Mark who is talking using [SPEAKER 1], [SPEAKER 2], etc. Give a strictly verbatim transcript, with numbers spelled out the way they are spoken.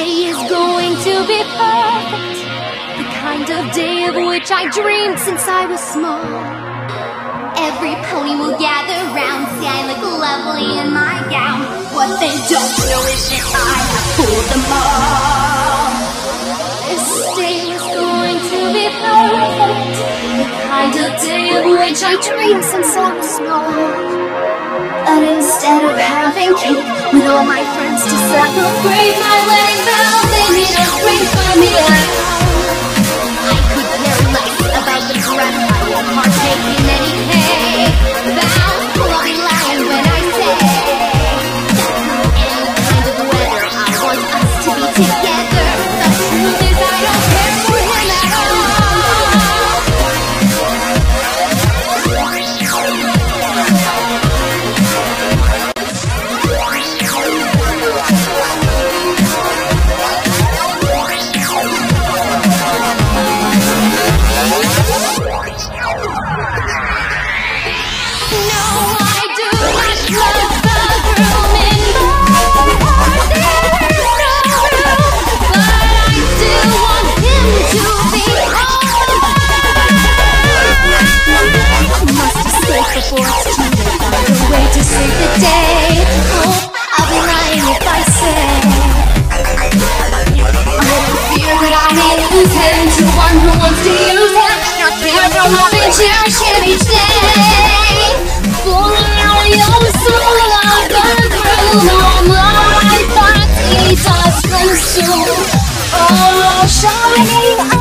[SPEAKER 1] day is going to be perfect, the kind of day of which I dreamed since I was small. Every pony will gather round, see I look lovely in my gown. What they don't know is that I have fooled them all. This day is going to be perfect, the kind of day of which I dreamed since I was small. But instead of having cake with all my friends to celebrate my wedding bells, they made a ring for me at home. I could care less about the dress, I won't partake in any cake. Vows will be lying when I say any kind of weather, I want us to be together. The truth is I don't care for him at all. Before it's too late, find a way to save the day. Oh, I'll be lying if I say I don't fear that I may lose him to one who wants to use him. Not care for love and cherish him each day. For now you're so love burn through all my thoughts he does consume. Oh, shining